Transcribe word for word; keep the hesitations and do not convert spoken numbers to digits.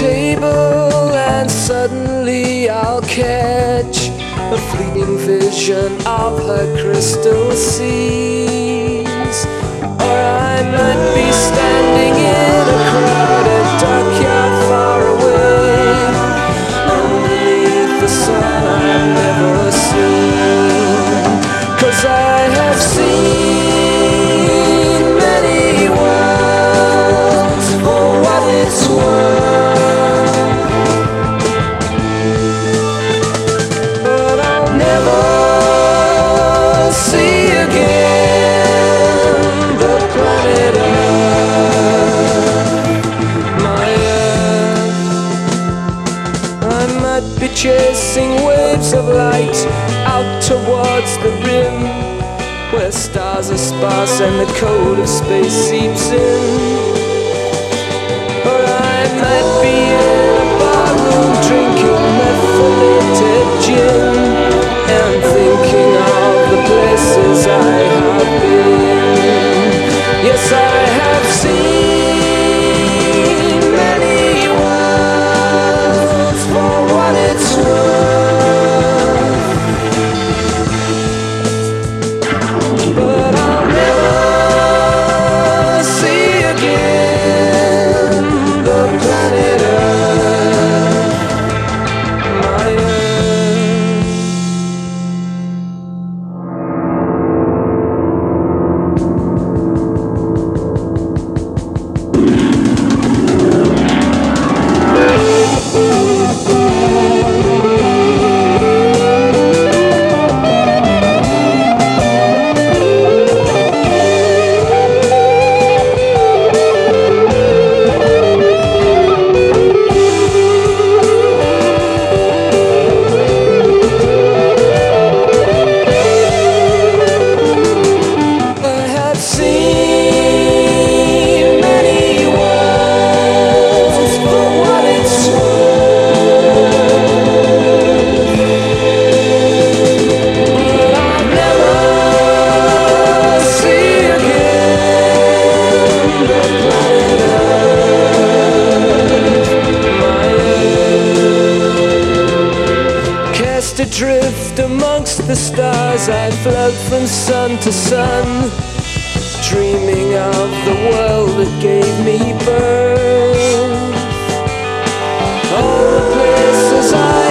table, and suddenly I'll catch a fleeting vision of her crystal seas. Or I might be standing in a crowded dockyard far away, underneath the sun I've never seen. 'Cause I have seen many worlds for what it's worth, but I'll never see again the planet Earth, my Earth. I might be chasing waves of light out towards the rim, where stars are sparse and the cold of space seeps in. Or I might be in a barroom drinking methylated gin and thinking of the places I have been. Yes, I have seen many worlds for what it's worth, but I'll never see again the planet Earth, my Earth. I have seen many worlds for what it's worth, but I'll never see again the planet Earth, my Earth. Cast adrift amongst the stars, I float from sun to sun, dreaming of the world that gave me birth. All the places I